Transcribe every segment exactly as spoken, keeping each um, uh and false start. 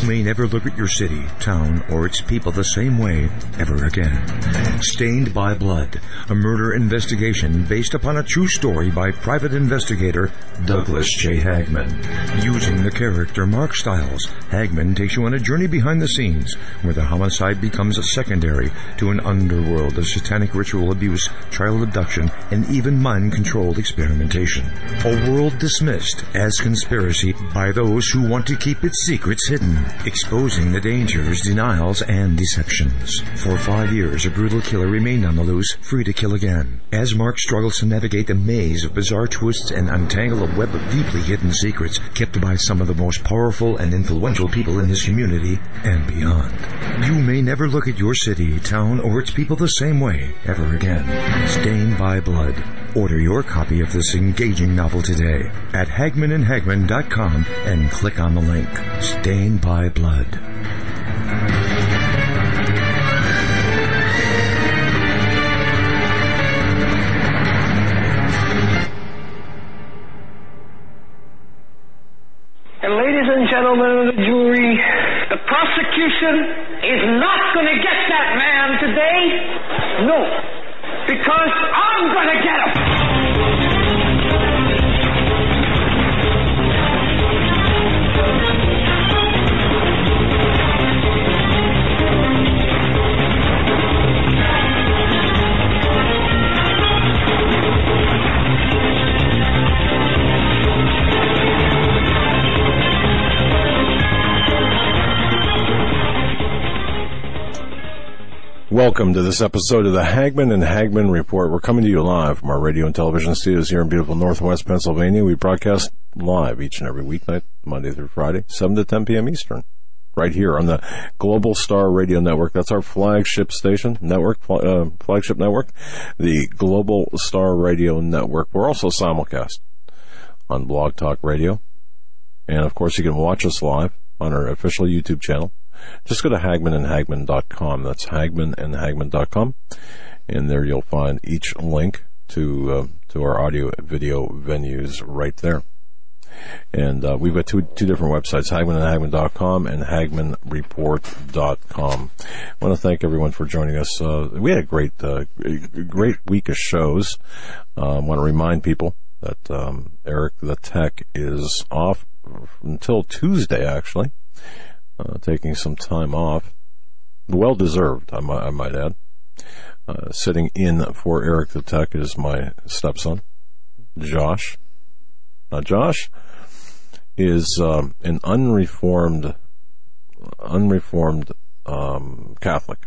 may never look at your city, town, or its people the same way ever again. Stained by Blood, a murder investigation based upon a true story by private investigator Douglas J. Hagman. Using the character Mark Stiles, Hagman takes you on a journey behind the scenes where the homicide becomes a secondary to an underworld of satanic ritual abuse, child abduction, and even mind-controlled experimentation. A world dismissed as conspiracy by those who want to keep its secrets hidden, exposing the dangers, denials, and deceptions. For five years, a brutal killer remained on the loose, free to kill again. As Mark struggles to navigate the maze of bizarre twists and untangle a web of deeply hidden secrets kept by some of the most powerful and influential people in his community and beyond. You may never look at your city, town, or its people the same way ever again. Stained by Blood. Order your copy of this engaging novel today at hagman and hagman dot com and click on the link. Stained by Blood. And ladies and gentlemen of the jury, the prosecution is not going to get that man today. No, because I'm going to get him. Welcome to this episode of the Hagman and Hagman Report. We're coming to you live from our radio and television studios here in beautiful Northwest Pennsylvania. We broadcast live each and every weeknight, Monday through Friday, seven to ten p.m. Eastern, right here on the Global Star Radio Network. That's our flagship station, network, uh, flagship network, the Global Star Radio Network. We're also simulcast on Blog Talk Radio. And, of course, you can watch us live on our official YouTube channel. Just go to hagman and hagman dot com. That's hagman and hagman dot com. And there you'll find each link to uh, to our audio video venues right there. And uh, we've got two two different websites, hagman and hagman dot com and hagman report dot com. I want to thank everyone for joining us. Uh, we had a great uh, great week of shows. Uh, I want to remind people that um, Eric the Tech is off until Tuesday, actually. Uh, taking some time off, well deserved, I might, I might add. Uh, sitting in for Eric the Tech is my stepson, Josh. Now, Josh is um, an unreformed, unreformed um, Catholic,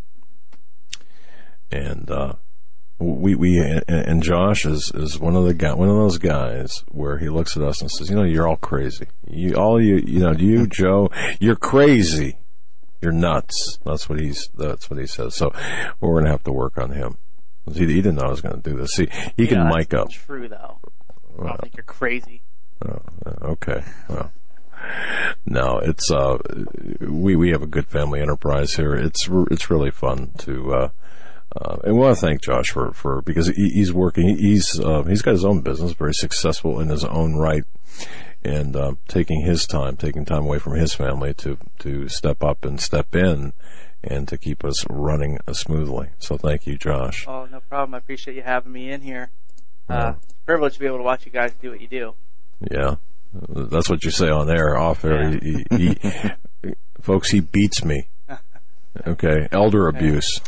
and uh, we we and Josh is, is one of the guy, one of those guys where he looks at us and says, "You know, you're all crazy. You all you you know, you Joe, you're crazy. You're nuts." That's what he's that's what he says. So we're going to have to work on him. He, he didn't know I was going to do this. See, he yeah, can mic up. True though. I don't think you're crazy. Oh, okay. Well, no, it's uh, we we have a good family enterprise here. It's it's really fun to. Uh, Uh, and we want to thank Josh for, for because he, he's working. He's uh, he's got his own business, very successful in his own right, and uh, taking his time, taking time away from his family to to step up and step in, and to keep us running smoothly. So thank you, Josh. Oh, no problem. I appreciate you having me in here. Uh, yeah. It's a privilege to be able to watch you guys do what you do. Yeah, that's what you say on air. Off air, yeah. he, he, he, folks, he beats me. Okay, elder abuse.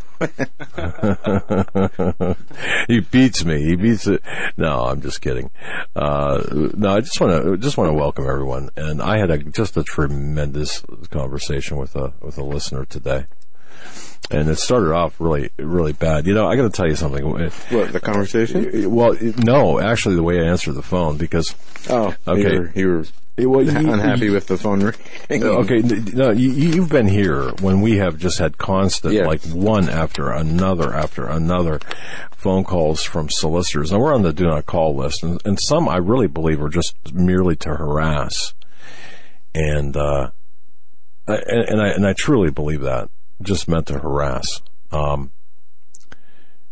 He beats me. He beats it. No, I'm just kidding. Uh, no, I just want to just want to welcome everyone. And I had a, just a tremendous conversation with a with a listener today. And it started off really, really bad. You know, I got to tell you something. What, the conversation? Well, no, actually, the way I answered the phone, because oh, okay, you were, you were well, you, unhappy you, with the phone ringing. Okay, no, you, you've been here when we have just had constant, yeah. like one after another after another phone calls from solicitors. And we're on the do not call list, and, and some I really believe are just merely to harass. And uh, and, and I and I truly believe that. Just meant to harass. Um,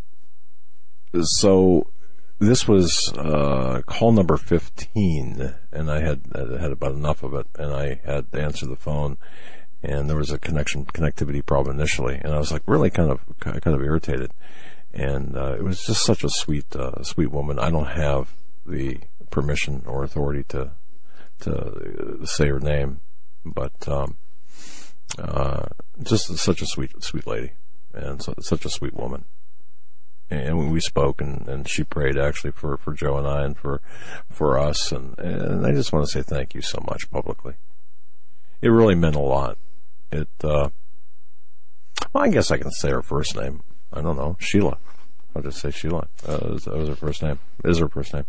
so this was uh, call number fifteen, and I had I had about enough of it, and I had to answer the phone, and there was a connection connectivity problem initially, and I was like really kind of kind of irritated, and uh, it was just such a sweet uh, sweet woman. I don't have the permission or authority to to say her name, but um, uh, just such a sweet sweet lady, and so, such a sweet woman. And we spoke, and, and she prayed actually for, for Joe and I, and for for us, and, and I just want to say thank you so much publicly. It really meant a lot. It, uh, well, I guess I can say her first name. I don't know, Sheila. I'll just say Sheila. Uh, that, was, that was her first name. Is her first name.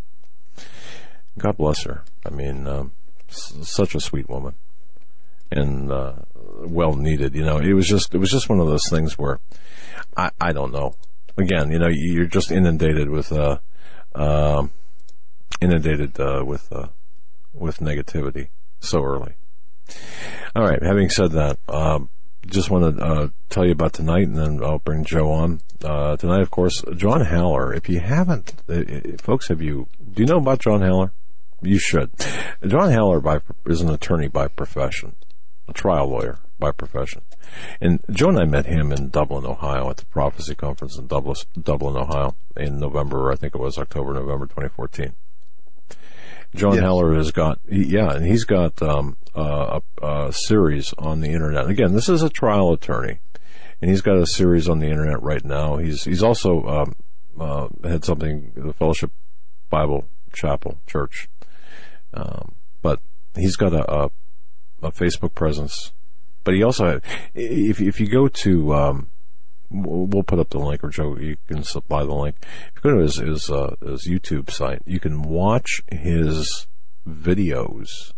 God bless her. I mean, um, s- such a sweet woman, and uh, well needed. You know, it was just it was just one of those things where I I don't know. Again, you know, you're just inundated with, uh, uh, inundated, uh, with, uh, with negativity so early. All right. Having said that, um, just want to, uh, tell you about tonight, and then I'll bring Joe on. Uh, tonight, of course, John Haller. If you haven't, uh, folks, have you, do you know about John Haller? You should. John Haller by, is an attorney by profession, a trial lawyer by profession. And Joe and I met him in Dublin, Ohio, at the Prophecy Conference in Dublin, Dublin, Ohio, in November, I think it was October, November twenty fourteen. John yes. Haller has got, yeah, and he's got um, uh, a, a series on the internet. Again, this is a trial attorney, and he's got a series on the internet right now. He's he's also um, uh, had something, the Fellowship Bible Chapel Church, um, but he's got a, a, a Facebook presence. But he also, if if you go to, um, we'll put up the link, or Joe, you can supply the link. If you go to his his, uh, his YouTube site, you can watch his videos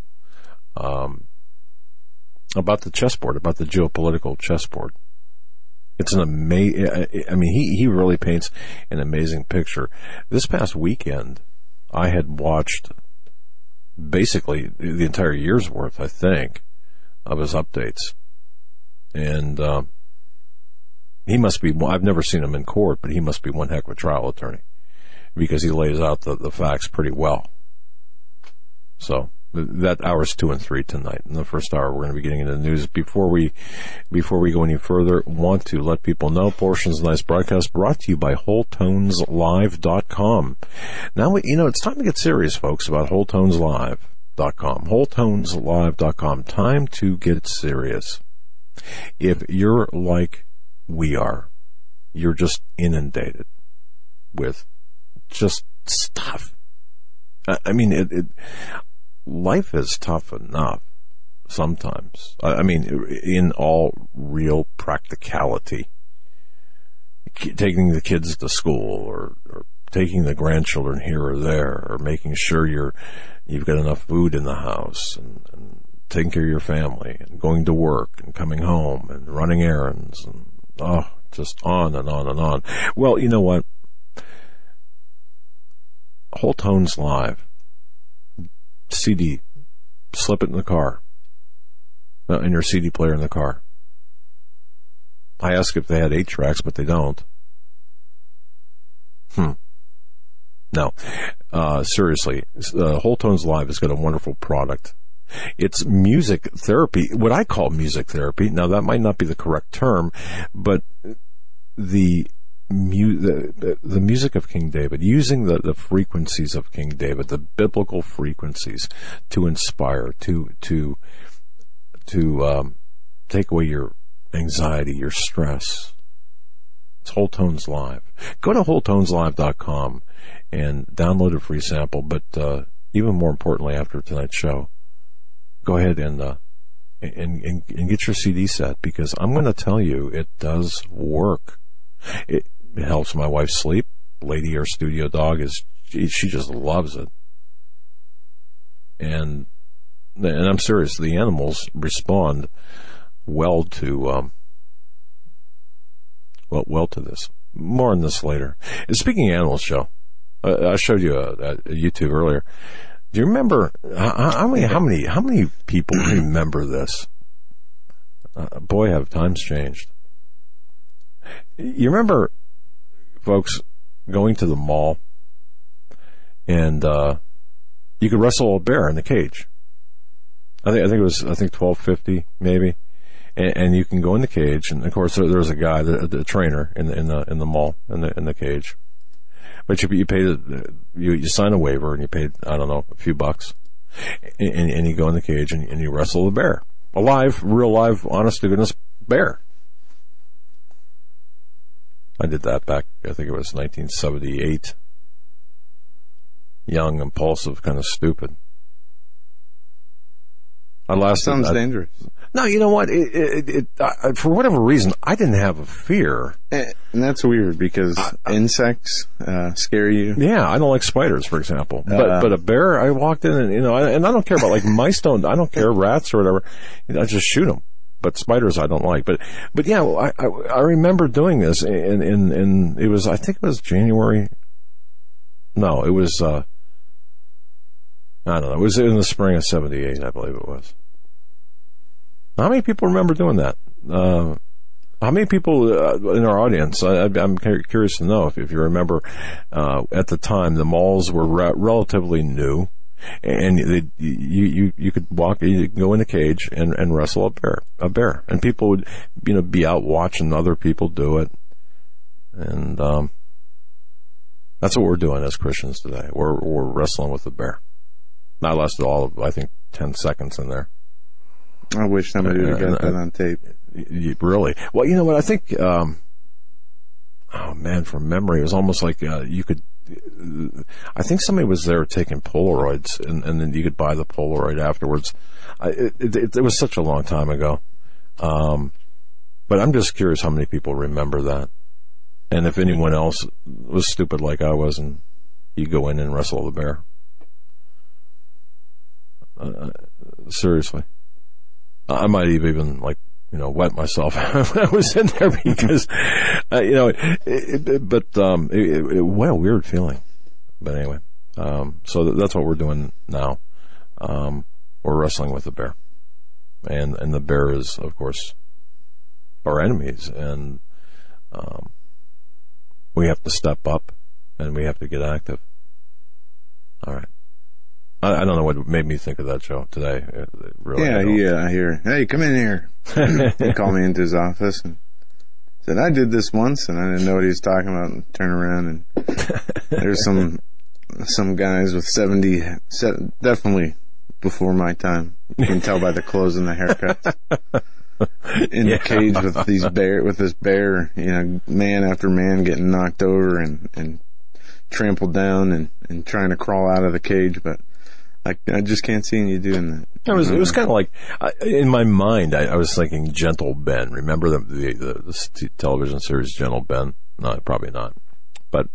um, about the chessboard, about the geopolitical chessboard. It's an amazing. I mean, he he really paints an amazing picture. This past weekend, I had watched basically the entire year's worth, I think, of his updates. And um, he must be, I've never seen him in court, but he must be one heck of a trial attorney, because he lays out the, the facts pretty well. So that hours two and three tonight. In the first hour, we're going to be getting into the news. Before we, before we go any further, want to let people know portions of tonight's broadcast brought to you by whole tones live dot com. Now, you know, it's time to get serious, folks, about whole tones live dot com. whole tones live dot com. Time to get serious. If you're like we are, you're just inundated with just stuff. I, I mean, it, it, life is tough enough sometimes. I, I mean, in all real practicality, taking the kids to school, or, or taking the grandchildren here or there, or making sure you're you've got enough food in the house, and, and taking care of your family, and going to work, and coming home, and running errands, and oh, just on and on and on. Well, you know what? Whole Tones Live C D, slip it in the car, uh, in your C D player in the car. I asked if they had eight tracks, but they don't. Hmm. No, uh, seriously, uh, Whole Tones Live has got a wonderful product. It's music therapy, what I call music therapy. Now, that might not be the correct term, but the mu- the, the music of King David, using the, the frequencies of King David, the biblical frequencies, to inspire, to to to um, take away your anxiety, your stress. It's Whole Tones Live. Go to whole tones live dot com and download a free sample, but uh, even more importantly, after tonight's show, go ahead and, uh, and, and and get your C D set, because I'm going to tell you, it does work. It, it helps my wife sleep. Lady, our studio dog, is she, she just loves it. And and I'm serious, the animals respond well to um, well well to this. More on this later. And speaking of animals, Joe, uh, I showed you a, a YouTube earlier. Do you remember how, how many how many how many people remember this? Uh, boy, have times changed. You remember, folks, going to the mall and uh, you could wrestle a bear in the cage. I think I think it was I think twelve fifty maybe, and, and you can go in the cage, and of course there, there's a guy, the, the trainer in the in the in the mall in the in the cage, but you you pay the, you you sign a waiver and you pay I don't know a few bucks, and, and you go in the cage and, and you wrestle a bear, a live, real live, honest to goodness bear. I did that back I think it was nineteen seventy-eight. Young, impulsive, kind of stupid. I lasted. Sounds I, dangerous. No, you know what? It, it, it, I, for whatever reason, I didn't have a fear. And that's weird because uh, insects uh, scare you. Yeah, I don't like spiders, for example. But uh, but a bear, I walked in and you know, I, and I don't care about like mice. Don't I don't care rats or whatever. You know, I just shoot them. But spiders, I don't like. But but yeah, I I, I remember doing this, and in in it was I think it was January. No, it was. Uh, I don't know. It was in the spring of seventy-eight, I believe it was. How many people remember doing that? Uh, how many people uh, in our audience? I, I'm curious to know if, if you remember. Uh, at the time, the malls were re- relatively new, and they, you you you could walk, you could go in a cage and, and wrestle a bear, a bear, and people would you know be out watching other people do it, and um, that's what we're doing as Christians today. We're we're wrestling with a bear. I lasted all of, I think, ten seconds in there. I wish somebody would have got uh, that on tape. Really? Well, you know what? I think, um, oh man, from memory, it was almost like uh, you could, uh, I think somebody was there taking Polaroids, and, and then you could buy the Polaroid afterwards. I, it, it, it was such a long time ago. Um, but I'm just curious how many people remember that. And if anyone else was stupid like I was, and you go in and wrestle the bear. Uh, seriously, I might have even like you know wet myself when I was in there because uh, you know. It, it, it, but um, it, it, it, what a weird feeling. But anyway, um, so th- that's what we're doing now. Um, we're wrestling with the bear, and and the bear is of course our enemies, and um, we have to step up and we have to get active. All right. I don't know what made me think of that show today. Really, yeah, yeah, I hear. Hey, come in here. He called me into his office and said, "I did this once," and I didn't know what he was talking about. And turn around and there's some some guys with seventy, definitely before my time. You can tell by the clothes and the haircuts. In yeah. the cage with these bear, with this bear, you know, man after man getting knocked over and and trampled down and and trying to crawl out of the cage, but. I, I just can't see you doing that. It was it was kind of like uh, in my mind. I, I was thinking Gentle Ben. Remember the the, the the television series Gentle Ben? No, probably not. But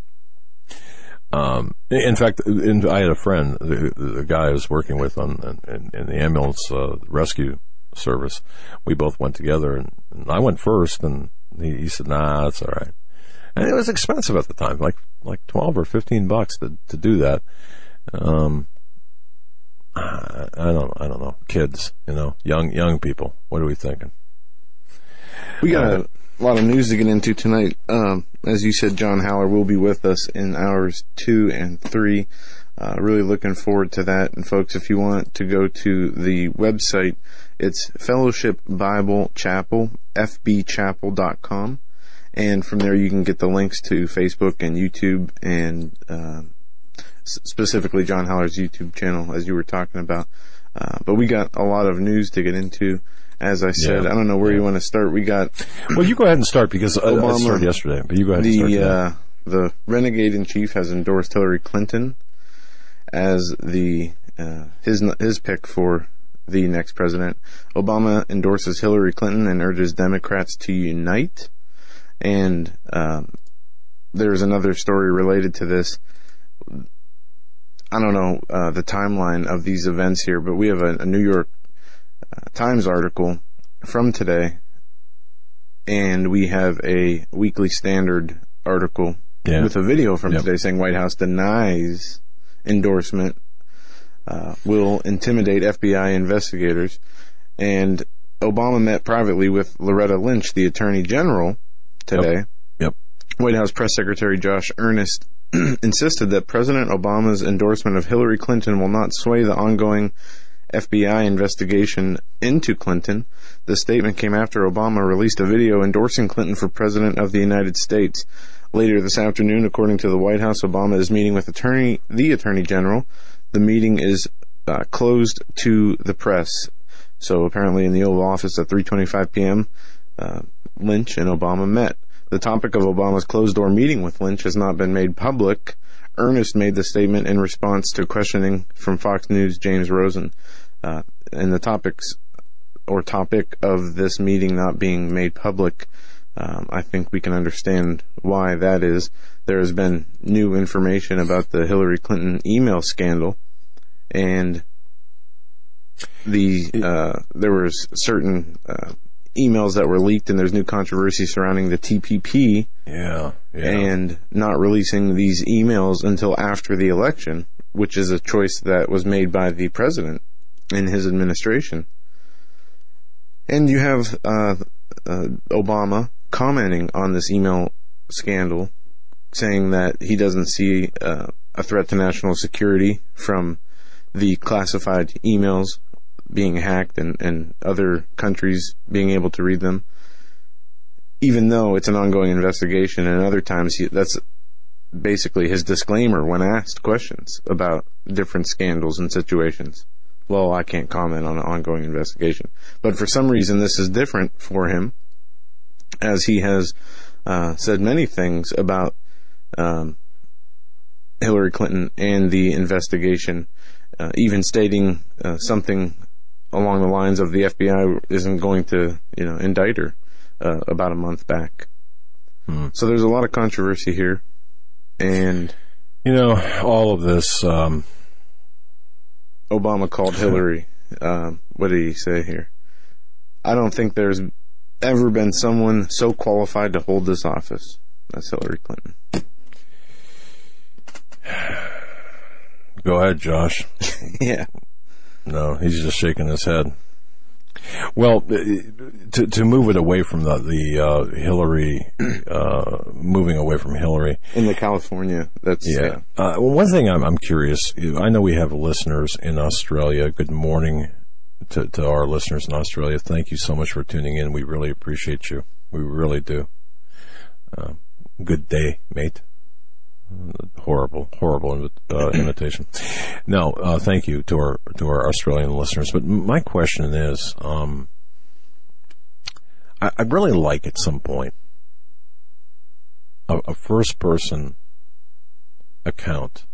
um, in fact, in, I had a friend, the, the guy I was working with on in, in the ambulance uh, rescue service. We both went together, and, and I went first, and he, he said, "Nah, that's all right." And it was expensive at the time, like like twelve or fifteen bucks to to do that. Um. I don't. I don't know. Kids, you know, young young people. What are we thinking? We got uh, a lot of news to get into tonight. Um, as you said, John Haller will be with us in hours two and three. Uh, really looking forward to that. And folks, if you want to go to the website, it's Fellowship Bible Chapel, f b chapel dot com, and from there you can get the links to Facebook and YouTube and. Uh, specifically John Haller's YouTube channel, as you were talking about. Uh, but we got a lot of news to get into. As I said, yeah. I don't know where yeah. you want to start. We got... Well, you go ahead and start, because Obama, I started yesterday, but you go ahead the, and start. Uh, the renegade-in-chief has endorsed Hillary Clinton as the uh, his his pick for the next president. Obama endorses Hillary Clinton and urges Democrats to unite. And um, there's another story related to this. I don't know uh, the timeline of these events here, but we have a, a New York uh, Times article from today, and we have a Weekly Standard article yeah. with a video from yep. today saying White House denies endorsement, uh, will intimidate F B I investigators, and Obama met privately with Loretta Lynch, the Attorney General, today. Yep. Yep. White House Press Secretary Josh Earnest insisted that President Obama's endorsement of Hillary Clinton will not sway the ongoing F B I investigation into Clinton. The statement came after Obama released a video endorsing Clinton for President of the United States. Later this afternoon, according to the White House, Obama is meeting with attorney, the Attorney General. The meeting is uh, closed to the press. So apparently in the Oval Office at three twenty-five p.m., uh, Lynch and Obama met. The topic of Obama's closed-door meeting with Lynch has not been made public. Ernest made the statement in response to questioning from Fox News' James Rosen. Uh, and the topics or topic of this meeting not being made public, um, I think we can understand why that is. There has been new information about the Hillary Clinton email scandal, and the uh, there was certain uh, emails that were leaked, and there's new controversy surrounding the T P P. Yeah, yeah. And not releasing these emails until after the election, which is a choice that was made by the president in his administration. And you have uh, uh, Obama commenting on this email scandal, saying that he doesn't see uh, a threat to national security from the classified emails being hacked and, and other countries being able to read them, even though it's an ongoing investigation. And other times he, that's basically his disclaimer when asked questions about different scandals and situations. Well, I can't comment on an ongoing investigation. But for some reason, this is different for him, as he has uh, said many things about um, Hillary Clinton and the investigation, uh, even stating uh, something along the lines of the F B I isn't going to, you know, indict her uh, about a month back. Hmm. So there's a lot of controversy here. And, you know, all of this... Um Obama called Hillary, um, what did he say here? I don't think there's ever been someone so qualified to hold this office. That's Hillary Clinton. Go ahead, Josh. Yeah. No, he's just shaking his head. Well, to to move it away from the the uh, Hillary, uh, moving away from Hillary in the California. That's yeah. yeah. Uh, well, one thing I'm I'm curious. I know we have listeners in Australia. Good morning to to our listeners in Australia. Thank you so much for tuning in. We really appreciate you. We really do. Uh, good day, mate. Horrible, horrible uh, imitation. No, uh, thank you to our to our Australian listeners. But my question is, um, I, I'd really like at some point a, a first-person account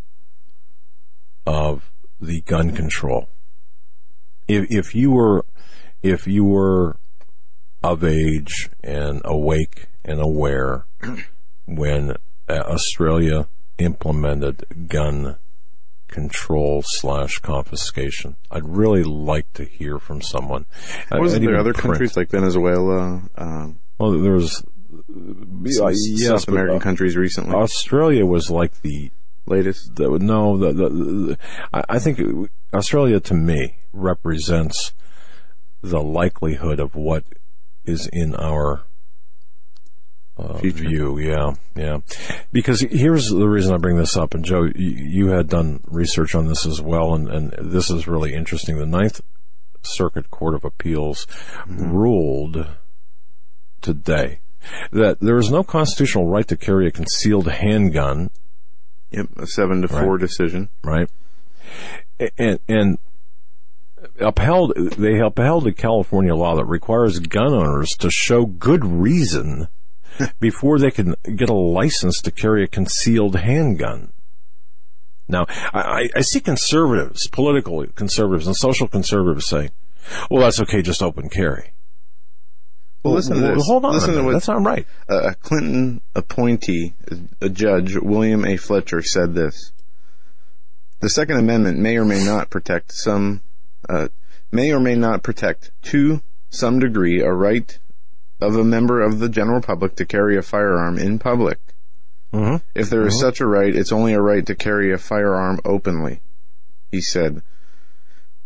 of the gun control. If if you were if you were of age and awake and aware when Australia implemented gun control slash confiscation, I'd really like to hear from someone. Wasn't there other print. countries like Venezuela? Um, well, there was uh, yes, South American uh, countries recently. Australia was like the latest. The, no, the, the, the, I think it, Australia to me represents the likelihood of what is in our Uh, view, yeah, yeah. Because here's the reason I bring this up, and Joe, you, you had done research on this as well, and, and this is really interesting. The Ninth Circuit Court of Appeals mm-hmm. ruled today that there is no constitutional right to carry a concealed handgun. Yep, a seven to four right. decision. Right. And, and upheld, they upheld a California law that requires gun owners to show good reason before they can get a license to carry a concealed handgun. Now, I, I see conservatives, political conservatives and social conservatives saying, well, that's okay, just open carry. Well, listen well, to this. Hold on listen a minute. To what, that's not right. A Clinton appointee, a judge, William A. Fletcher, said this. The Second Amendment may or may not protect some, uh, may or may not protect, to some degree, a right of a member of the general public to carry a firearm in public. Mm-hmm. If there is mm-hmm. such a right, it's only a right to carry a firearm openly, he said.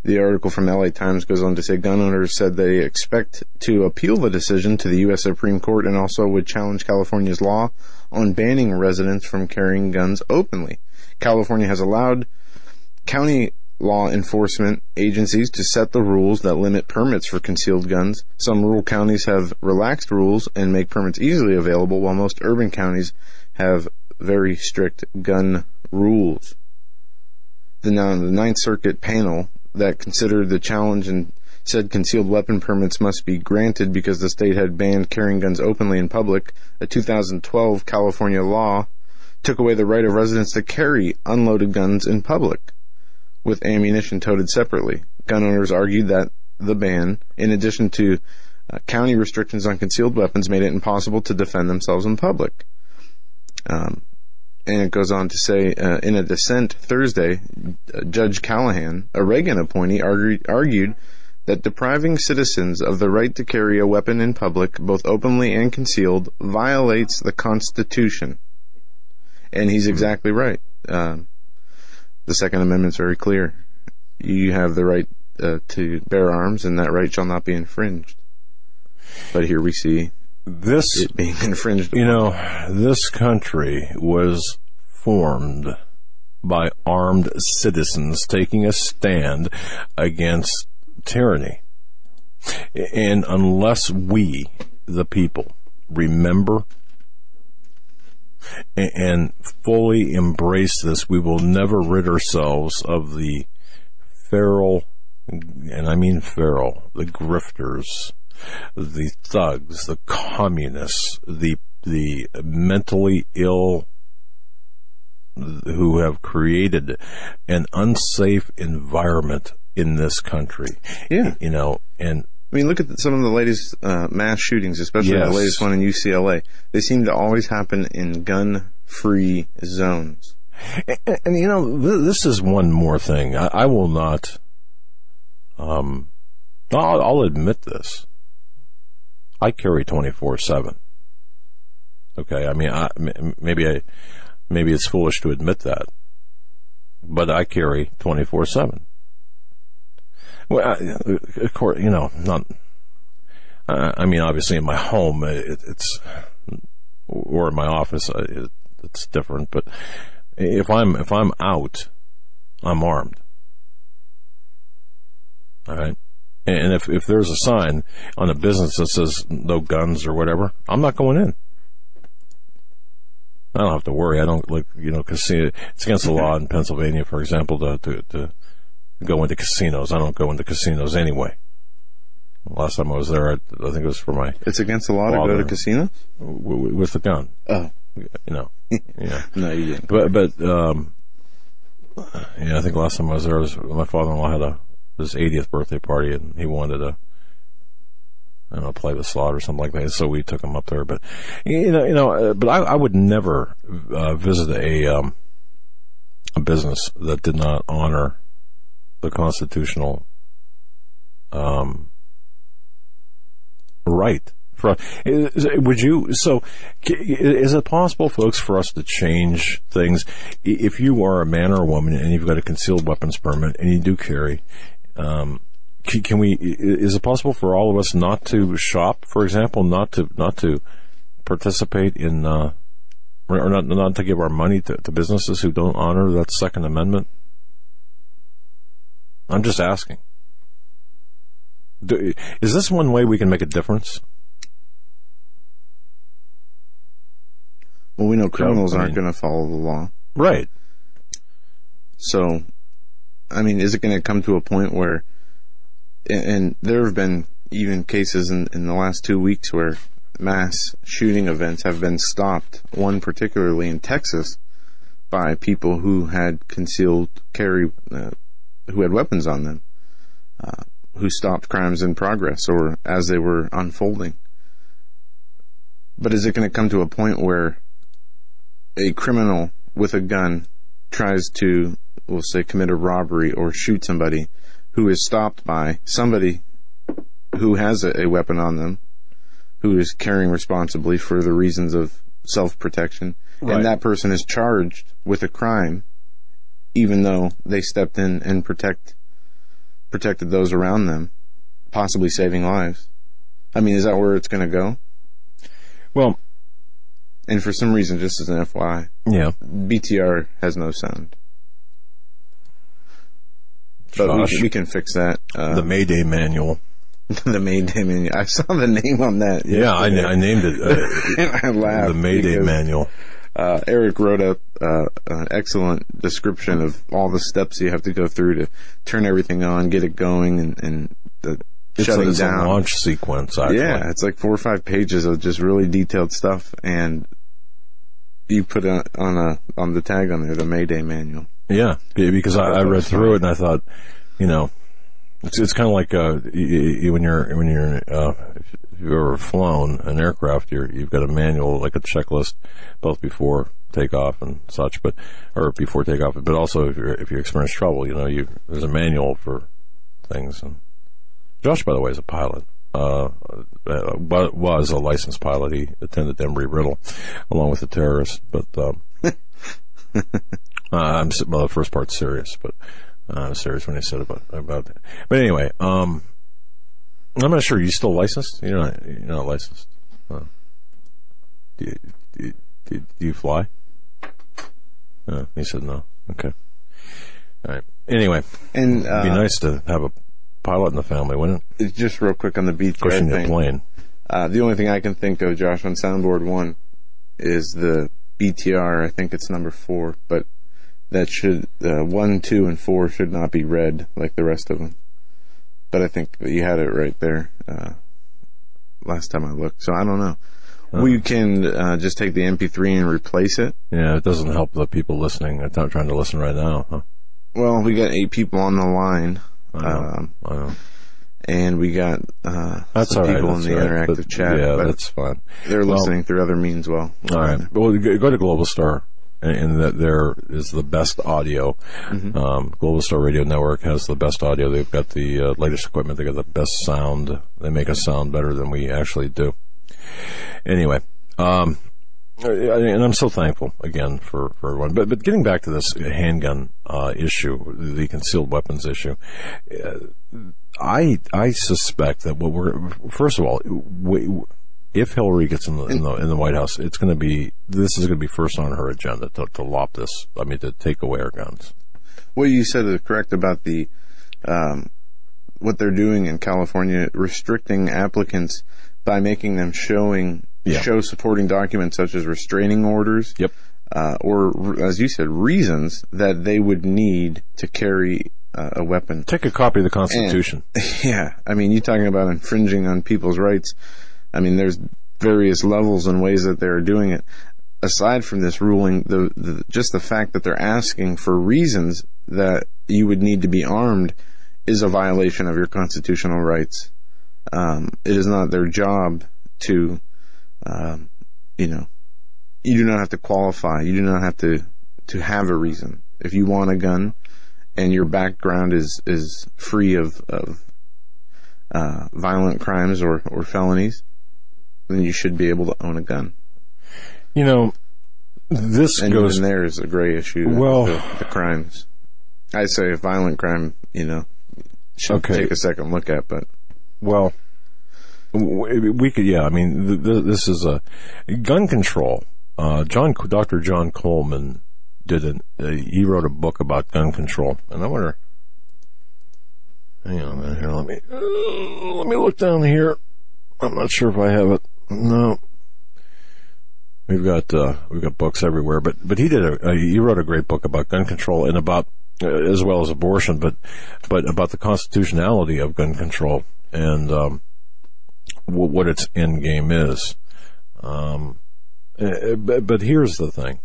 The article from L A Times goes on to say gun owners said they expect to appeal the decision to the U S Supreme Court and also would challenge California's law on banning residents from carrying guns openly. California has allowed county law enforcement agencies to set the rules that limit permits for concealed guns. Some rural counties have relaxed rules and make permits easily available, while most urban counties have very strict gun rules. The, now, the Ninth Circuit panel that considered the challenge and said concealed weapon permits must be granted because the state had banned carrying guns openly in public. A two thousand twelve California law took away the right of residents to carry unloaded guns in public, with ammunition toted separately. Gun owners argued that the ban, in addition to uh, county restrictions on concealed weapons, made it impossible to defend themselves in public. Um, and it goes on to say, uh, in a dissent Thursday, uh, Judge Callahan, a Reagan appointee, argued, argued that depriving citizens of the right to carry a weapon in public, both openly and concealed, violates the Constitution. And he's exactly right. Uh, the Second Amendment's very clear. You have the right uh, to bear arms, and that right shall not be infringed. But here we see this it being infringed upon. You know, this country was formed by armed citizens taking a stand against tyranny. And unless we, the people, remember and fully embrace this, we will never rid ourselves of the feral, and I mean feral, the grifters, the thugs, the communists, the the mentally ill who have created an unsafe environment in this country. Yeah. You know, and I mean, look at the, some of the latest uh, mass shootings, especially Yes. the latest one in U C L A. They seem to always happen in gun-free zones. And, and you know, th- this is one more thing. I, I will not, um, I'll, I'll admit this. I carry twenty-four seven. Okay, I mean, I, m- maybe I, maybe it's foolish to admit that, but I carry twenty-four seven. Well, I, of course, you know, not, uh, I mean, obviously in my home, it, it's, or in my office, it, it's different, but if I'm, if I'm out, I'm armed. All right. And if, if there's a sign on a business that says no guns or whatever, I'm not going in. I don't have to worry. I don't like, you know, casino. It's against the law in Pennsylvania, for example, to, to, to go into casinos. I don't go into casinos anyway. Last time I was there, I, I think it was for my It's against the law to go to casinos? w- w- with the gun. Oh. You know, yeah. No, you didn't. But, but, um, yeah, I think last time I was there, was my father-in-law had a, his eightieth birthday party, and he wanted to, I don't know, play the slot or something like that. So we took him up there. But you know, you know, uh, but I, I would never uh, visit a um, a business that did not honor the constitutional um, right. For, is, would you? So, is it possible, folks, for us to change things? If you are a man or a woman and you've got a concealed weapons permit and you do carry. Um, can, can we? Is it possible for all of us not to shop, for example, not to not to participate in, uh, or not not to give our money to, to businesses who don't honor that Second Amendment? I'm just asking. Do, is this one way we can make a difference? Well, we know criminals I mean, aren't going to follow the law. Right. So, I mean, is it going to come to a point where, and, and there have been even cases in, in the last two weeks where mass shooting events have been stopped, one particularly in Texas, by people who had concealed carry, uh, who had weapons on them, uh, who stopped crimes in progress or as they were unfolding. But is it going to come to a point where a criminal with a gun tries to, we'll say, commit a robbery or shoot somebody who is stopped by somebody who has a, a weapon on them, who is carrying responsibly for the reasons of self-protection, right. And that person is charged with a crime, even though they stepped in and protect protected those around them, possibly saving lives. I mean, is that where it's going to go? Well, and for some reason, just as an F Y I, yeah, B T R has no sound. But we, we can fix that. Uh, the Mayday Manual. The Mayday Manual. I saw the name on that. Yeah, I, I named it. Uh, I laughed. The Mayday because, Manual. Uh, Eric wrote up uh, an excellent description of all the steps you have to go through to turn everything on, get it going, and, and the it's shutting a, it's down. a launch sequence, actually. Yeah, it's like four or five pages of just really detailed stuff, and you put it on a on the tag on there, the Mayday Manual. Yeah, because I, I read through it and I thought, you know, it's it's kind of like uh, you, you, when you're when you're uh, if you've ever flown an aircraft, you're, you've got a manual, like a checklist, both before takeoff and such, but or before takeoff, but also if you if you experience trouble, you know, you there's a manual for things. And Josh, by the way, is a pilot. Uh, was a licensed pilot. He attended Embry-Riddle along with the terrorists, but. Um, Uh, I'm well. The first part's serious, but uh, I was serious when I said about about that. But anyway, um, I'm not sure. Are you still licensed? You're not. You're not licensed. Uh, do, you, do, you, do you fly? Uh, he said no. Okay. All right. Anyway, and uh, it'd be nice to have a pilot in the family, wouldn't it? Just real quick on the B T R Pushing thing. the plane. Uh, the only thing I can think of, Josh, on soundboard one, is the B T R. I think it's number four, but. That should, uh, one, two, and four should not be read like the rest of them. But I think that you had it right there, uh, last time I looked. So I don't know. Oh. We can, uh, just take the M P three and replace it. Yeah, it doesn't help the people listening. They're not trying to listen right now, huh? Well, we got eight people on the line. I know. Um, I know. And we got, uh, that's some all right, people in the right. interactive but, chat. Yeah, but that's fine. They're well, listening through other means well. All right. Well, go to Global Star. And that there is the best audio. Mm-hmm. Um, Global Star Radio Network has the best audio. They've got the uh, latest equipment. They got the best sound. They make us sound better than we actually do. Anyway, um, and I'm so thankful again for, for everyone. But but getting back to this handgun uh, issue, the concealed weapons issue, uh, I I suspect that what we're first of all. We, If Hillary gets in the, in the in the White House, it's going to be this is going to be first on her agenda to, to lop this. I mean, to take away our guns. What you said is correct about the um, what they're doing in California, restricting applicants by making them showing yeah. show supporting documents such as restraining orders. Yep. Uh, or as you said, reasons that they would need to carry uh, a weapon. Take a copy of the Constitution. And, yeah, I mean, you're talking about infringing on people's rights. I mean, there's various levels and ways that they're doing it. Aside from this ruling, the, the just the fact that they're asking for reasons that you would need to be armed is a violation of your constitutional rights. Um, it is not their job to, um, you know, you do not have to qualify. You do not have to, to have a reason. If you want a gun and your background is, is free of, of uh, violent crimes or, or felonies, then you should be able to own a gun. You know, this and goes... And there is a gray issue. Well... The, the crimes. I say a violent crime, you know, should okay. take a second look at, but... Well, we could, yeah, I mean, this is a... Gun control. Uh, John, Doctor John Coleman did an... Uh, he wrote a book about gun control, and I wonder... Hang on a minute here, let me... Uh, let me look down here. I'm not sure if I have it. No. We've got uh, we've got books everywhere, but but he did a uh, he wrote a great book about gun control and about uh, as well as abortion, but but about the constitutionality of gun control and um, w- what its end game is. Um, uh, but, but here's the thing.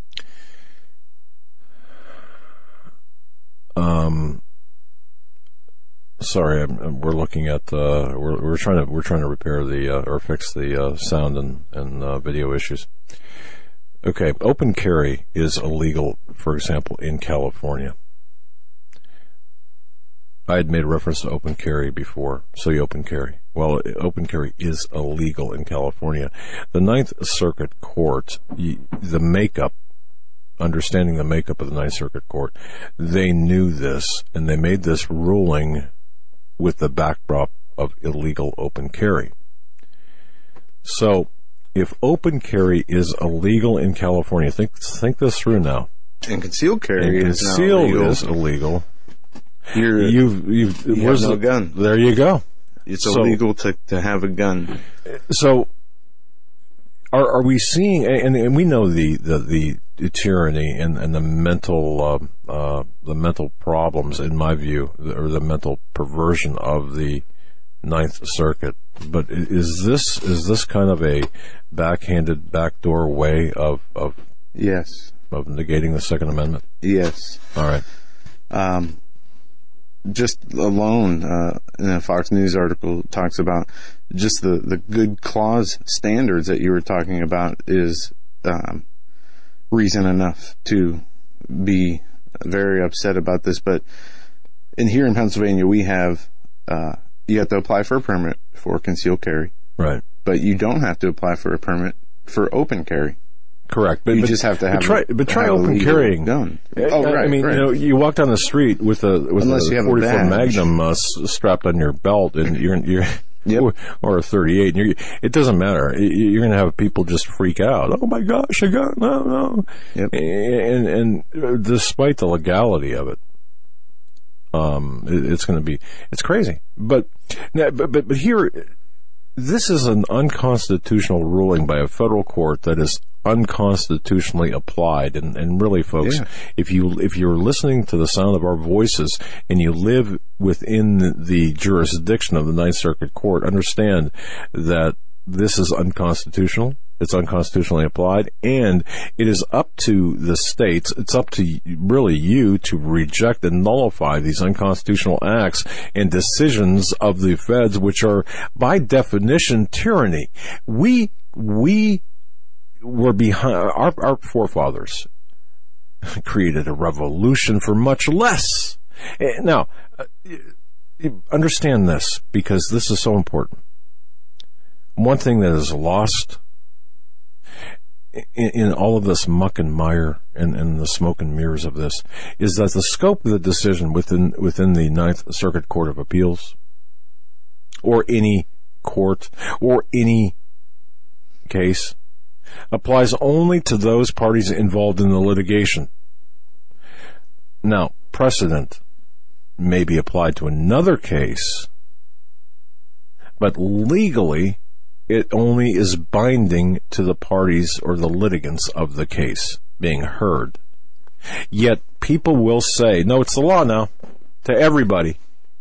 Um. Sorry, I'm, I'm, we're looking at uh, we're we're trying to we're trying to repair the uh, or fix the uh, sound and and uh, video issues. Okay, open carry is illegal, for example, in California. I had made a reference to open carry before, so you open carry. Well, open carry is illegal in California. The Ninth Circuit Court, the makeup understanding the makeup of the Ninth Circuit Court, they knew this, and they made this ruling with the backdrop of illegal open carry. So, if open carry is illegal in California, think think this through now. And concealed carry and is not concealed illegal. is illegal. You're, You've, you've, you where's have no the, gun. There you go. It's So- illegal to, to have a gun. So, are are we seeing? And, and we know the the, the tyranny and, and the mental uh, uh, the mental problems, in my view, or the mental perversion of the Ninth Circuit. But is this is this kind of a backhanded, backdoor way of of Yes. of negating the Second Amendment? Yes. All right. Um, just alone, uh, in a Fox News article talks about just the, the good clause standards that you were talking about is um, reason enough to be very upset about this. But in here in Pennsylvania, we have uh, you have to apply for a permit for concealed carry, Right. but you don't have to apply for a permit for open carry. Correct. But You but, just have to have but try, a- but try have a open legal carrying. gun. I- Oh, I, right, I mean, right. you know, you walk down the street with a with Unless a you have a forty-four badge. Magnum uh, s- strapped on your belt, and you're you're Yep. or, or a thirty-eight, and you're, it doesn't matter. Y- You're going to have people just freak out. Oh my gosh, a gun! No, no. Yep. And and despite the legality of it, um, it, it's going to be it's crazy. But now, but but but here. This is an unconstitutional ruling by a federal court that is unconstitutionally applied. And, and really, folks, Yeah. if you if you're listening to the sound of our voices and you live within the jurisdiction of the Ninth Circuit Court, understand that this is unconstitutional. It's unconstitutionally applied, and it is up to the states, it's up to really you to reject and nullify these unconstitutional acts and decisions of the feds, which are, by definition, tyranny. We, we were behind, our, our forefathers created a revolution for much less. Now, understand this, because this is so important. One thing that is lost In, in all of this muck and mire and, and the smoke and mirrors of this is that the scope of the decision within within the Ninth Circuit Court of Appeals or any court or any case applies only to those parties involved in the litigation. Now, precedent may be applied to another case, but legally it only is binding to the parties or the litigants of the case being heard. Yet people will say, no, it's the law now, to everybody.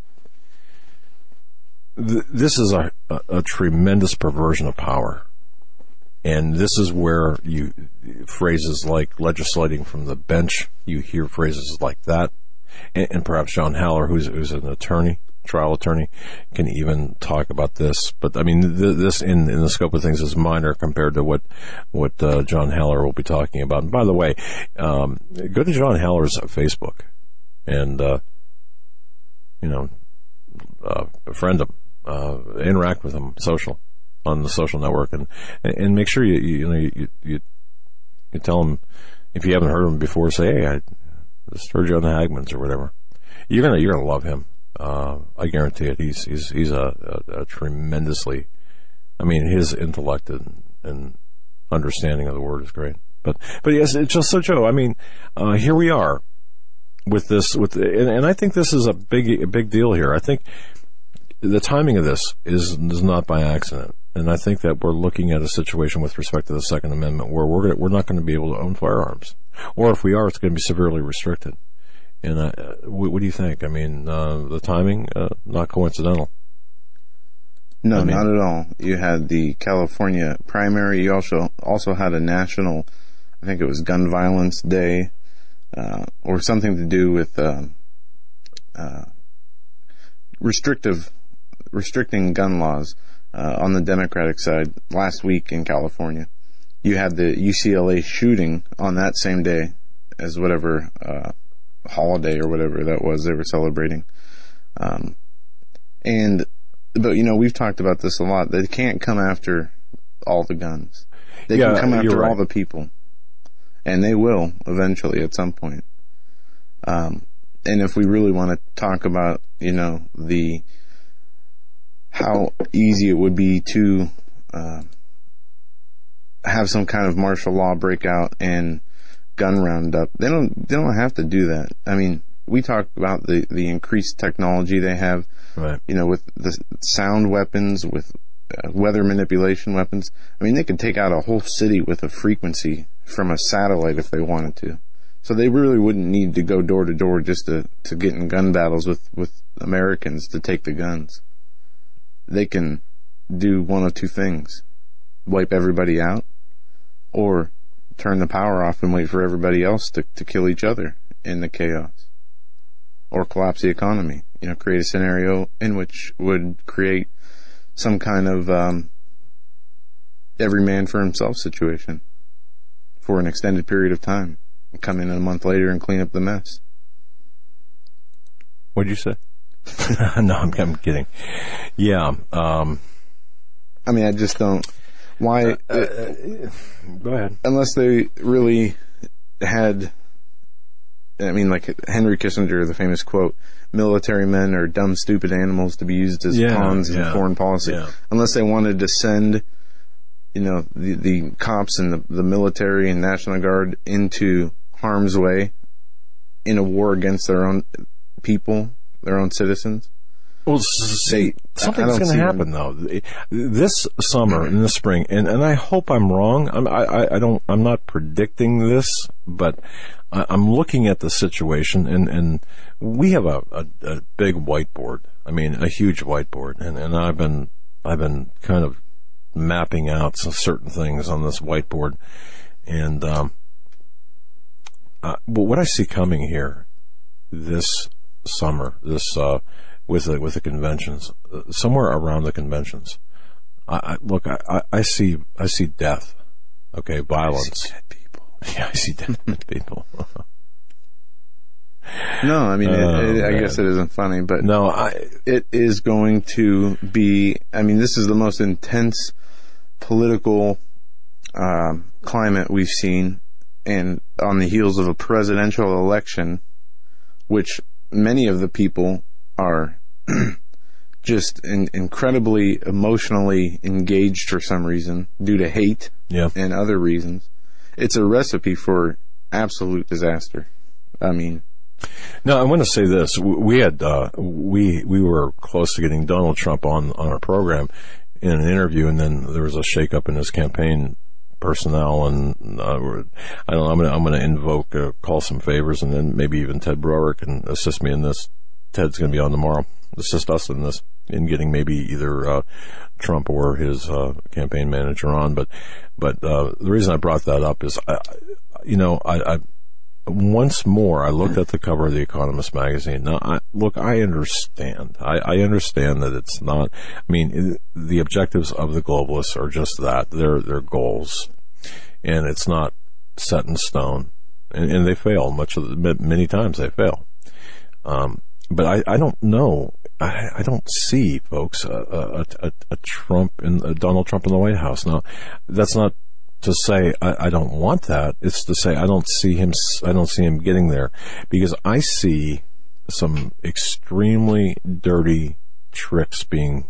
Th- this is a, a, a tremendous perversion of power. And this is where you phrases like legislating from the bench, you hear phrases like that. And, and perhaps John Haller, who's, who's an attorney, trial attorney, can even talk about this. But I mean, th- this in, in the scope of things is minor compared to what what uh, John Haller will be talking about. And by the way, um, go to John Haller's Facebook and uh, you know, uh, friend him, uh, interact with him, social on the social network, and and make sure you you, you know you, you you tell him, if you haven't heard him before, say, hey, I just heard you on the Hagmans or whatever. You're gonna you're gonna love him. Uh, I guarantee it. He's he's he's a, a, a tremendously, I mean, his intellect and, and understanding of the word is great. But but yes, it's just so Joe. I mean, uh, here we are with this with, and, and I think this is a big a big deal here. I think the timing of this is is not by accident, and I think that we're looking at a situation with respect to the Second Amendment where we're gonna, we're not going to be able to own firearms, or if we are, it's going to be severely restricted. And uh, what, what do you think? I mean, uh, the timing, uh, not coincidental. No, I mean, not at all. You had the California primary. You also also had a national, I think it was Gun Violence Day, uh, or something to do with um, uh, restrictive, restricting gun laws uh, on the Democratic side last week in California. You had the U C L A shooting on that same day as whatever uh, holiday or whatever that was they were celebrating. Um, and, but you know, we've talked about this a lot. They can't come after all the guns. They Yeah, can come you're after right. all the people. And they will eventually at some point. Um, and if we really want to talk about, you know, the, how easy it would be to, uh, have some kind of martial law breakout and gun roundup, they don't, they don't have to do that. I mean, we talk about the, the increased technology they have, right. you know, with the sound weapons, with uh, weather manipulation weapons. I mean, they could take out a whole city with a frequency from a satellite if they wanted to. So they really wouldn't need to go door to door just to, to get in gun battles with, with Americans to take the guns. They can do one of two things. Wipe everybody out, or turn the power off and wait for everybody else to, to kill each other in the chaos. Or collapse the economy. You know, create a scenario in which would create some kind of um, every man for himself situation for an extended period of time. Come in a month later and clean up the mess. What'd you say? No, I'm, I'm kidding. Yeah. Um, I mean, I just don't. Why? Uh, uh, go ahead. Unless they really had. I mean, like Henry Kissinger, the famous quote, military men are dumb, stupid animals to be used as yeah, pawns yeah, in foreign policy. Yeah. Unless they wanted to send, you know, the, the cops and the, the military and National Guard into harm's way in a war against their own people, their own citizens. Well, see, something's going to happen though. This summer and this spring, and, and I hope I'm wrong. I'm, I, I don't. I'm not predicting this, but I'm looking at the situation, and, and we have a, a, a big whiteboard. I mean, a huge whiteboard, and, and I've been I've been kind of mapping out some certain things on this whiteboard, and um, uh, well, what I see coming here this summer, this. Uh, with the, with the conventions, uh, somewhere around the conventions. I, I look, I, I see, I see death. Okay, violence. I see dead people. Yeah, I see dead people. No, I mean, oh, it, it, I man. guess it isn't funny, but no, I, it is going to be, I mean, this is the most intense political, um, climate we've seen, and on the heels of a presidential election, which many of the people are just in, incredibly emotionally engaged for some reason due to hate yeah. and other reasons. It's a recipe for absolute disaster. I mean, no, I want to say this. We had, uh, we, we were close to getting Donald Trump on, on our program in an interview, and then there was a shakeup in his campaign personnel, and uh, I don't know, I'm going to, I'm going to invoke, uh, call some favors, and then maybe even Ted Brower can assist me in this. Ted's going to be on tomorrow. Assist us in this, in getting maybe either uh, Trump or his uh, campaign manager on. But, but uh, the reason I brought that up is, I, you know, I, I once more I looked at the cover of the Economist magazine. Now, I, look, I understand. I, I understand that it's not. I mean, it, the objectives of the globalists are just that. They're they're goals, and it's not set in stone. And, and they fail much of the, many times. They fail. Um, But I, I don't know. I, I don't see, folks, a, a, a, a Trump in a Donald Trump in the White House. Now, that's not to say I, I don't want that. It's to say I don't see him. I don't see him getting there, because I see some extremely dirty tricks being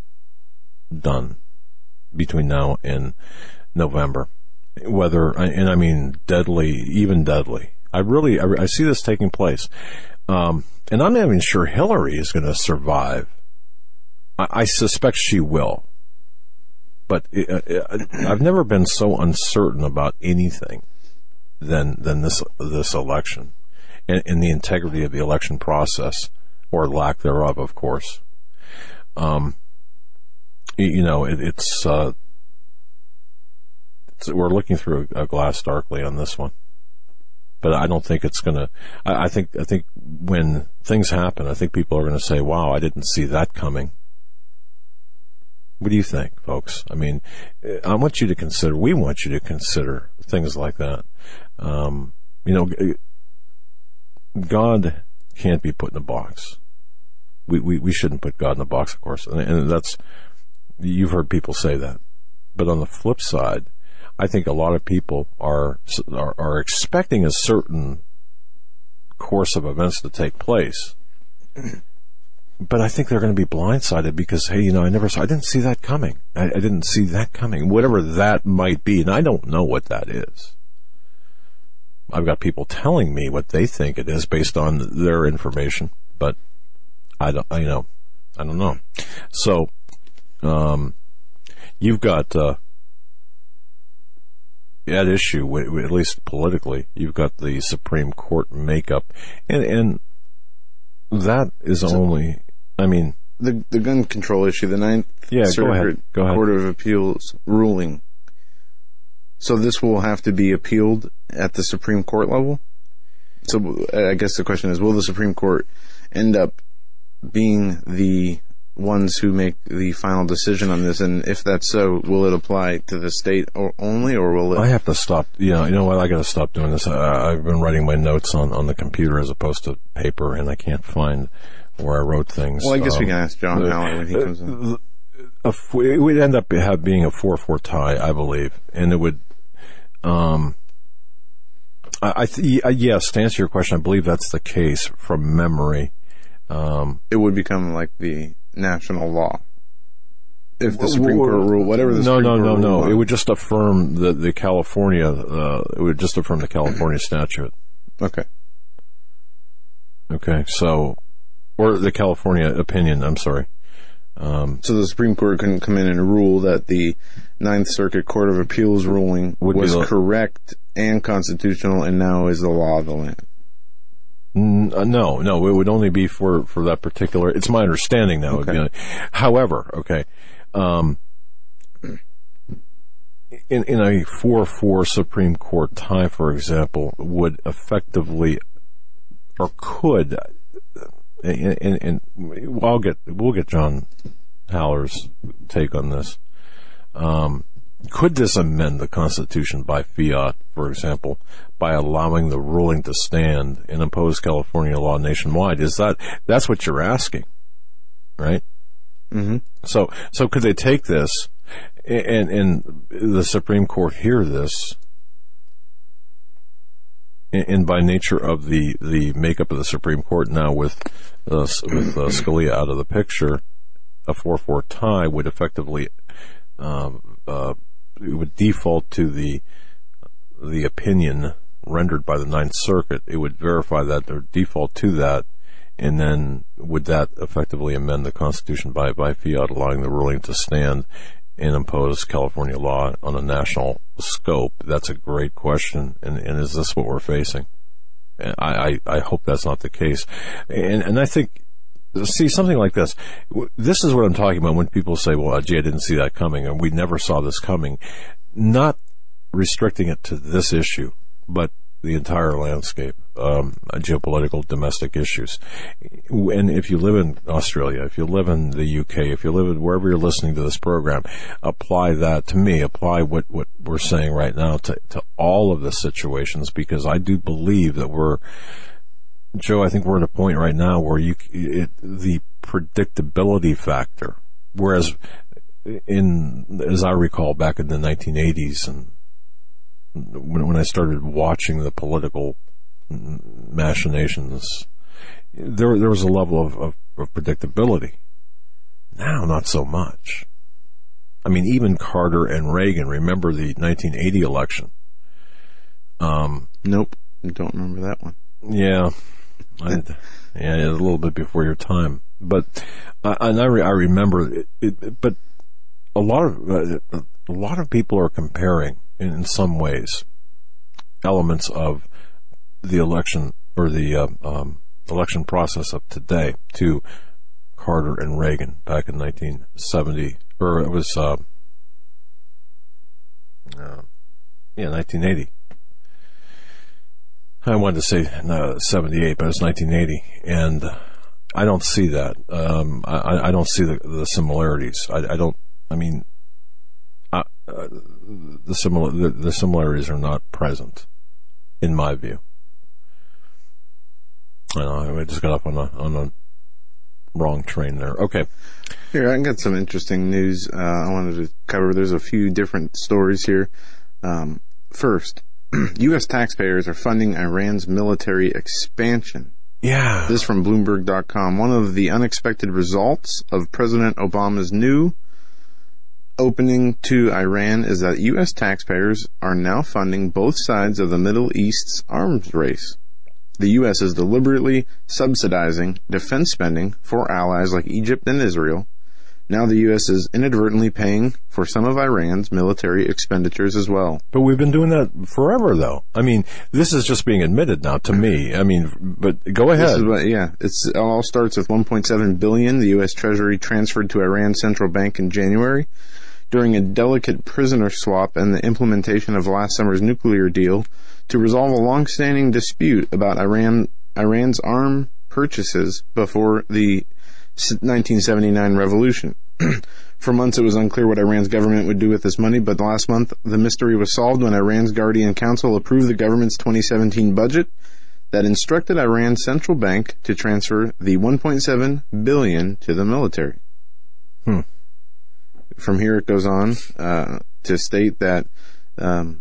done between now and November. Whether, and I mean deadly, even deadly. I really, I, I see this taking place. Um, and I'm not even sure Hillary is going to survive. I, I suspect she will. But it, it, I've never been so uncertain about anything than than this this election, and, and the integrity of the election process, or lack thereof, of course. Um, you know, it, it's, uh, it's we're looking through a glass darkly on this one. But I don't think it's going to. I think. I think when things happen, I think people are going to say, "Wow, I didn't see that coming." What do you think, folks? I mean, I want you to consider. We want you to consider things like that. Um, you know, God can't be put in a box. We we we shouldn't put God in a box, of course, and, and that's. You've heard people say that, but on the flip side, I think a lot of people are, are, are expecting a certain course of events to take place. But I think they're going to be blindsided because, hey, you know, I never saw, I didn't see that coming. I, I didn't see that coming, whatever that might be. And I don't know what that is. I've got people telling me what they think it is based on their information, but I don't, I, you know, I don't know. So, um, you've got, uh, at issue, at least politically, you've got the Supreme Court makeup, and, and that is so, only, I mean, the the gun control issue, the Ninth yeah, Circuit go ahead. Go ahead. Court of Appeals ruling. So this will have to be appealed at the Supreme Court level? So I guess the question is, will the Supreme Court end up being the ones who make the final decision on this? And if that's so, will it apply to the state or only, or will it? I have to stop. You know, you know what? I got to stop doing this. I, I've been writing my notes on, on the computer as opposed to paper, and I can't find where I wrote things. Well, I guess um, we can ask John uh, Howard when he comes in. A, it would end up have being a four four tie, I believe, and it would. Um, I, I th- yes, to answer your question, I believe that's the case from memory. Um, it would become like the national law if the Supreme Court rule, whatever the no, Supreme no, Court no, rule no. was. It would just affirm the the California. Uh, it would just affirm the California statute. Okay. Okay. So, or the California opinion. I'm sorry. Um, so the Supreme Court couldn't come in and rule that the Ninth Circuit Court of Appeals ruling was the, correct and constitutional, and now is the law of the land. N- uh, no, no, it would only be for, for that particular. It's my understanding now. Okay. It would be, however, okay, um, in in a four four Supreme Court tie, for example, would effectively or could. And, and, and I'll get we'll get John Haller's take on this. Um, could this amend the Constitution by fiat, for example, by allowing the ruling to stand and impose California law nationwide? Is that that's what you're asking, right? Mm-hmm. So, so could they take this and and the Supreme Court hear this? And by nature of the, the makeup of the Supreme Court now, with uh, with uh, Scalia out of the picture, a four four tie would effectively um, uh, it would default to the the opinion rendered by the Ninth Circuit. It would verify that or default to that, and then would that effectively amend the Constitution by by fiat, allowing the ruling to stand and impose California law on a national scope? That's a great question. And, and is this what we're facing? And I, I, I hope that's not the case. And, and I think, see, something like this, this is what I'm talking about when people say, well, gee, I didn't see that coming, and we never saw this coming. Not restricting it to this issue, but the entire landscape, um, geopolitical, domestic issues. And if you live in Australia, if you live in the U K, if you live in wherever you're listening to this program, apply that to me, apply what, what we're saying right now to, to all of the situations, because I do believe that we're, Joe, I think we're at a point right now where you, it, the predictability factor, whereas in, as I recall back in the nineteen eighties and When, when I started watching the political machinations, there there was a level of, of, of predictability. Now, not so much. I mean, even Carter and Reagan. Remember the nineteen eighty election? Um, nope, I don't remember that one. Yeah, I, yeah, a little bit before your time. But uh, and I, re, I remember it, it. But a lot of uh, a lot of people are comparing, in, in some ways, elements of the election or the uh, um, election process of today to Carter and Reagan back in nineteen seventy, or it was uh, uh, yeah nineteen eighty. I wanted to say uh, seventy-eight, but it's nineteen eighty, and I don't see that. Um, I, I don't see the, the similarities. I, I don't. I mean, I, uh, the similar the, the similarities are not present, in my view. I know I just got up on a on a wrong train there. Okay, here I got some interesting news. Uh, I wanted to cover. There's a few different stories here. Um, first, U S taxpayers are funding Iran's military expansion. Yeah. This from Bloomberg dot com. One of the unexpected results of President Obama's new opening to Iran is that U S taxpayers are now funding both sides of the Middle East's arms race. The U S is deliberately subsidizing defense spending for allies like Egypt and Israel. Now the U S is inadvertently paying for some of Iran's military expenditures as well. But we've been doing that forever, though. I mean, this is just being admitted now to me. I mean, but go ahead. This is what, yeah, it's, it all starts with one point seven billion dollars the U S Treasury transferred to Iran's central bank in January during a delicate prisoner swap and the implementation of last summer's nuclear deal to resolve a long-standing dispute about Iran Iran's arms purchases before the nineteen seventy-nine revolution. For months it was unclear what Iran's government would do with this money, but last month the mystery was solved when Iran's Guardian Council approved the government's twenty seventeen budget that instructed Iran's central bank to transfer the one point seven billion dollars to the military. Hmm. From here it goes on uh, to state that um,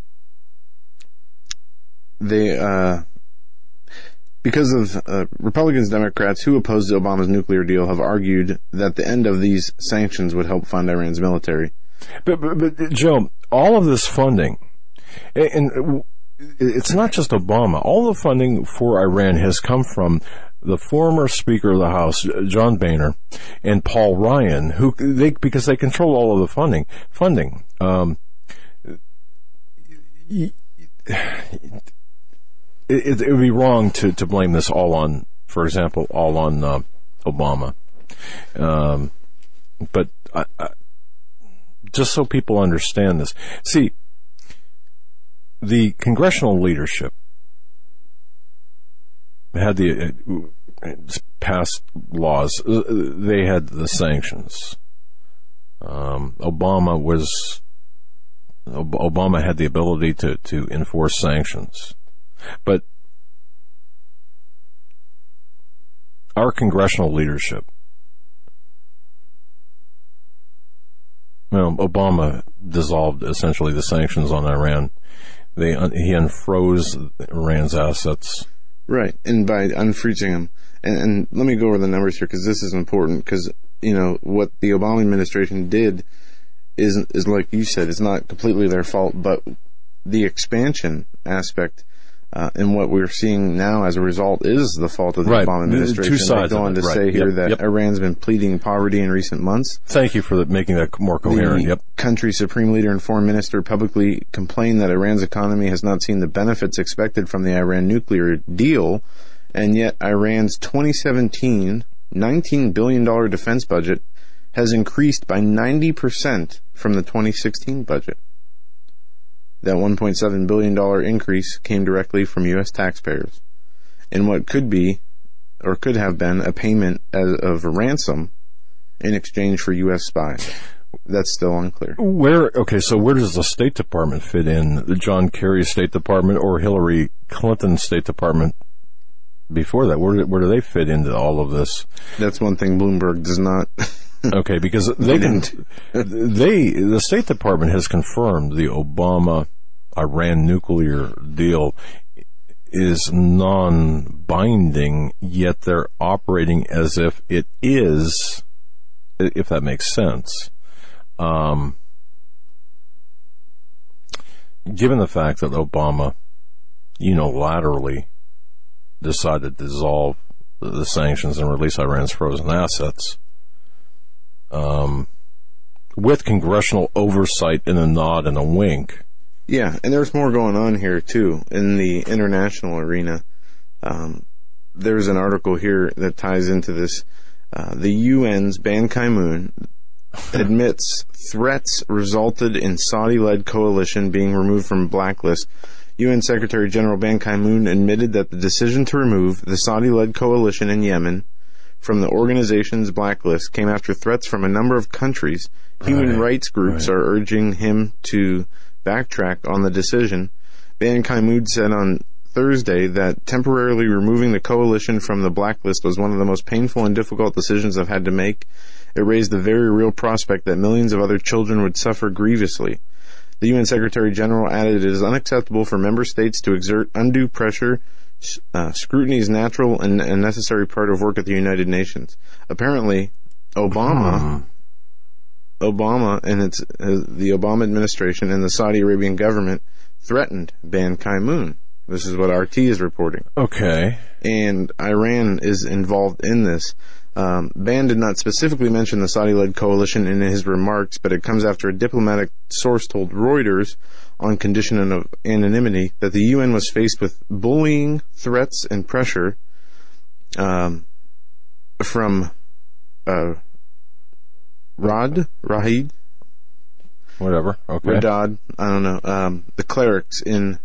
they... Uh, Because of uh, Republicans, Democrats who opposed Obama's nuclear deal have argued that the end of these sanctions would help fund Iran's military. But, but, but Joe, all of this funding, and it's not just Obama, all the funding for Iran has come from the former Speaker of the House, John Boehner, and Paul Ryan, who they because they control all of the funding. Funding. Um, It, it would be wrong to, to blame this all on, for example, all on uh, Obama. Um, but I, I, just so people understand this. See, the congressional leadership had the uh, passed laws. They had the sanctions. Um, Obama was Obama had the ability to, to enforce sanctions. But our congressional leadership, well, Obama dissolved essentially the sanctions on Iran. They he unfroze Iran's assets. Right, and by unfreezing them, and, and let me go over the numbers here because this is important. Because you know what the Obama administration did is is like you said, it's not completely their fault, but the expansion aspect. Uh, and what we're seeing now as a result is the fault of the right. Obama administration. Two sides they go on to right. say here yep. that yep. Iran's been pleading poverty in recent months. Thank you for the, making that more coherent. The yep. country's supreme leader and foreign minister publicly complained that Iran's economy has not seen the benefits expected from the Iran nuclear deal, and yet Iran's twenty seventeen nineteen billion dollars defense budget has increased by ninety percent from the twenty sixteen budget. That one point seven billion dollars increase came directly from U S taxpayers in what could be, or could have been, a payment as, of a ransom in exchange for U S spies. That's still unclear. Where, okay, so where does the State Department fit in? The John Kerry State Department or Hillary Clinton State Department before that? Where do, where do they fit into all of this? That's one thing Bloomberg does not... Okay, because they can, they, the State Department has confirmed the Obama-Iran nuclear deal is non-binding, yet they're operating as if it is, if that makes sense. Um, given the fact that Obama unilaterally decided to dissolve the sanctions and release Iran's frozen assets, Um, with congressional oversight and a nod and a wink. Yeah, and there's more going on here, too, in the international arena. Um, there's an article here that ties into this. Uh, the U N's Ban Ki-moon admits threats resulted in Saudi-led coalition being removed from blacklist. U N Secretary General Ban Ki-moon admitted that the decision to remove the Saudi-led coalition in Yemen from the organization's blacklist came after threats from a number of countries. Human right, rights groups right. are urging him to backtrack on the decision. Ban Ki-moon said on Thursday that temporarily removing the coalition from the blacklist was one of the most painful and difficult decisions I've had to make. It raised the very real prospect that millions of other children would suffer grievously. The U N Secretary General added, it is unacceptable for member states to exert undue pressure. Uh, scrutiny is natural and a necessary part of work at the United Nations. Apparently, Obama, hmm. Obama and its, uh, the Obama administration and the Saudi Arabian government threatened Ban Ki-moon. This is what R T is reporting. Okay. And Iran is involved in this. Um, Ban did not specifically mention the Saudi-led coalition in his remarks, but it comes after a diplomatic source told Reuters, on condition of anonymity, that the U N was faced with bullying, threats, and pressure um, from uh, Rad, Rahid, whatever, okay, Radad, I don't know, um, the clerics in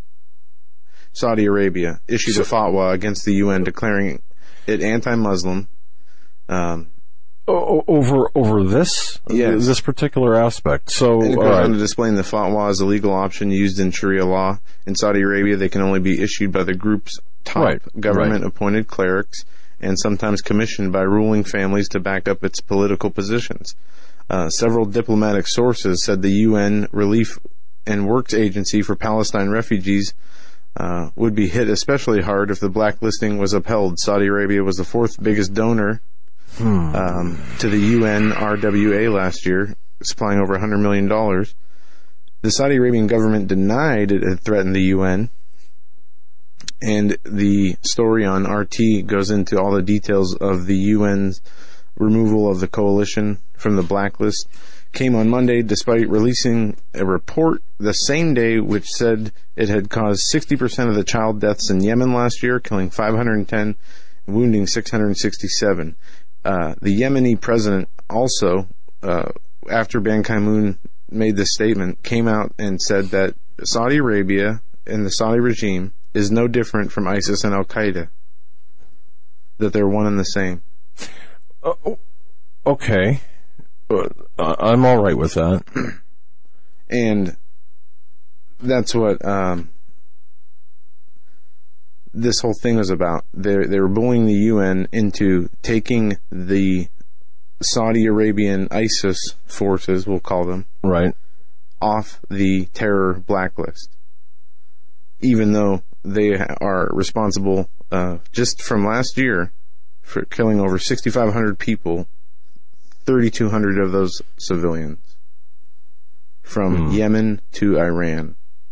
Saudi Arabia issued so, a fatwa against the U N, declaring it anti-Muslim. Um, over over this yes. this particular aspect. So and it goes uh, on to explain the fatwa is a legal option used in Sharia law. In Saudi Arabia, they can only be issued by the group's top right, government-appointed right. clerics, and sometimes commissioned by ruling families to back up its political positions. Uh, several diplomatic sources said the U N Relief and Works Agency for Palestine refugees uh, would be hit especially hard if the blacklisting was upheld. Saudi Arabia was the fourth biggest donor Hmm. Um, to the U N R W A last year, supplying over one hundred million dollars. The Saudi Arabian government denied it had threatened the U N, and the story on R T goes into all the details of the U N's removal of the coalition from the blacklist. Came on Monday despite releasing a report the same day which said it had caused sixty percent of the child deaths in Yemen last year, killing five hundred ten and wounding six hundred sixty-seven. Uh, the Yemeni president also, uh, after Ban Ki-moon made this statement, came out and said that Saudi Arabia and the Saudi regime is no different from ISIS and Al-Qaeda, that they're one and the same. Uh, okay. Uh, I'm all right with that. And that's what um, this whole thing was about. They they were bullying the U N into taking the Saudi Arabian ISIS forces, we'll call them, right, off the terror blacklist, even though they are responsible uh, just from last year for killing over sixty-five hundred people, thirty-two hundred of those civilians, from mm. Yemen to Iran.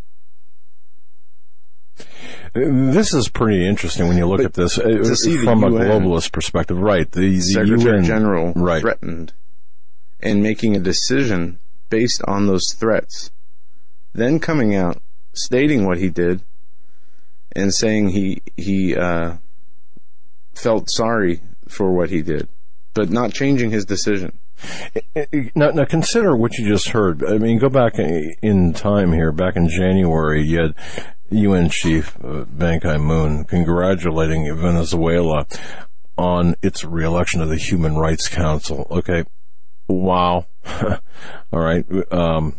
This is pretty interesting when you look but at this uh, from a globalist perspective. Right. The, the Secretary U N, General right. threatened and making a decision based on those threats, then coming out, stating what he did, and saying he he uh, felt sorry for what he did, but not changing his decision. Now, now consider what you just heard. I mean, go back in time here. Back in January, you had U N Chief uh, Ban Ki-moon congratulating Venezuela on its re-election to the Human Rights Council. Okay, wow. All right. Um,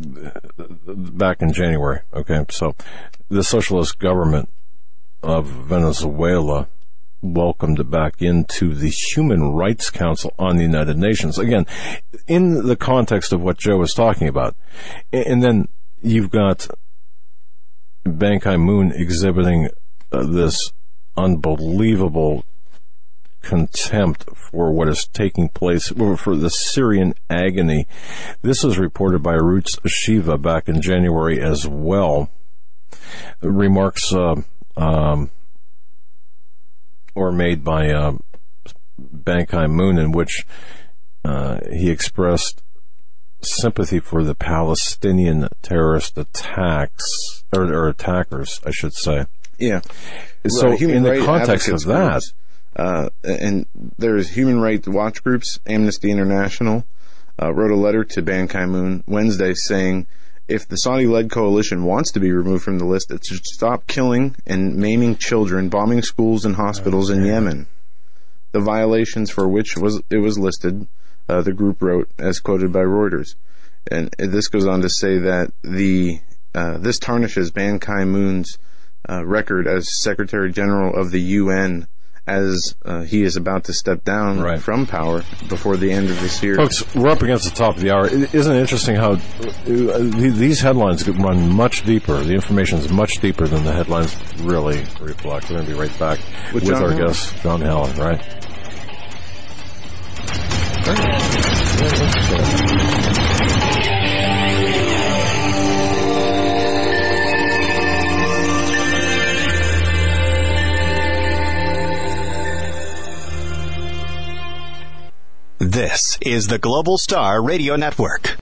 back in January. Okay, so the socialist government of Venezuela welcomed it back into the Human Rights Council on the United Nations. Again, in the context of what Joe was talking about. And then you've got Ban Ki-moon exhibiting uh, this unbelievable contempt for what is taking place, for the Syrian agony. This was reported by Roots Shiva back in January as well. Remarks uh, um, were made by uh, Ban Ki-moon in which uh, he expressed sympathy for the Palestinian terrorist attacks, or, or attackers, I should say. Yeah. So right. in the context of that... Groups, uh, and there's human rights watch groups, Amnesty International, uh, wrote a letter to Ban Ki-moon Wednesday saying, if the Saudi-led coalition wants to be removed from the list, it should stop killing and maiming children, bombing schools and hospitals in Yemen. The violations for which was it was listed, uh, the group wrote, as quoted by Reuters. And this goes on to say that the uh, this tarnishes Ban Ki-moon's uh, record as Secretary General of the U N as uh, he is about to step down Right. from power before the end of this year. Folks, we're up against the top of the hour. Isn't it interesting how uh, these headlines run much deeper? The information is much deeper than the headlines really reflect. We're going to be right back with, With John our Helen. guest, John Helen, right? This is the Global Star Radio Network.